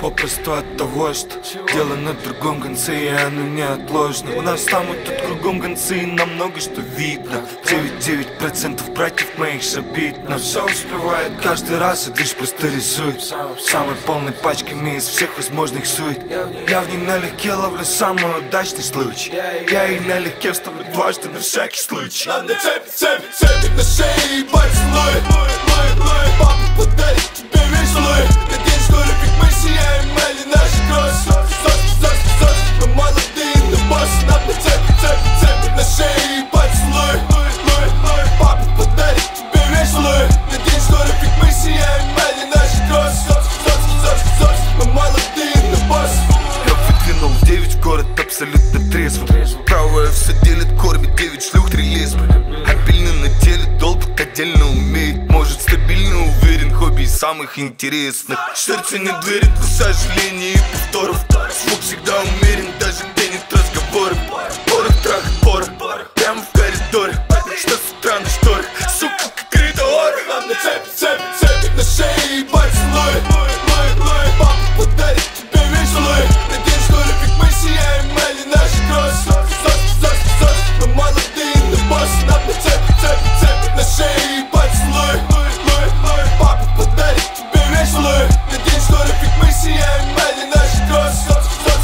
попросту от того, что дело на другом конце, и оно неотложно. У нас там и тут кругом концы, и нам много что видно. 99% братьев моих забит, но все успевает каждый раз, и лишь просто рисует самой полной пачками из всех возможных сует. Я в ней налегке ловлю самый удачный случай. Я и налегке вставлю дважды на всякий случай. Надо цепи на шее и поцелуй. Папа подарит тебе весь слой. На день, что любит мы сияем, или наши кроссы. Мы молодые, но боссы. Надо цепи на шее и поцелуй. Папа подарит тебе весь слой. На день, что любит мы сияем, или наши кроссы. Мы молодые, но боссы. Я выдвинул 9 в город абсолютно трезвым. Правая все делит, кормит 9 шлюх, 3 лесбы. Обильно на теле, долбит отдельно умеет. Может стабильно уверен, хобби из самых интересных. Сердце не дверит, но сожалений и повторов. Звук всегда умерен, даже где нет разговоров. Порох, трах, порох, прямо в коридоре. Что с утра на шторе, сука, как коридор. Надо цепи на шее и поцелуй. Папа подарит тебе весь слой. На день, что любит мы сияем, или наши кроссы. Мы молодые, но боссы. Надо цепи на шее и поцелуй. Папа подарит тебе весь слой. На день, что любит мы сияем, или наши кроссы.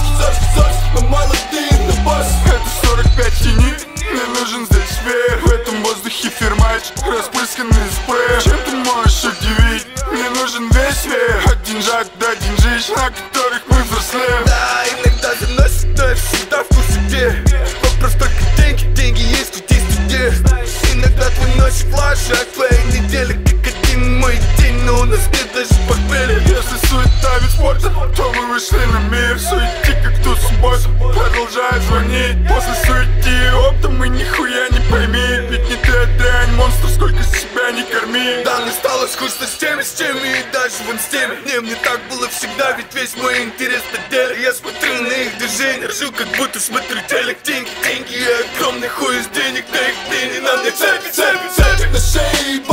Мы молодые, но боссы. Это 45 тени, мне нужен здесь веер. В этом воздухе фермач, распрысканный спреем. Чем ты можешь удивить? Мне нужен весь веер. От деньжат до деньжищ, на которых мы взрослеем. Да, иногда заносит, но я всегда в курсе где. Вопрос только деньги есть, тут есть где. Иногда твой носит флажи, а твоя неделя как один мой день. Но у нас нет даже похмелья. Если суета вид спорта, то мы вышли на мир. Суети как ту субботу, продолжай звонить. После суети и оптом и нихуя не пойми. Ведь не ты, а дрянь, монстр, сколько себя не корми. Да, мне стало скучно с теми и даже вон с теми. Мне так было всегда, ведь весь мой интерес на деле. Я смотрю на их движения, ржу, как будто смотрю телек. Деньги и огромный хуй из денег на их день. И надо цепи на шее и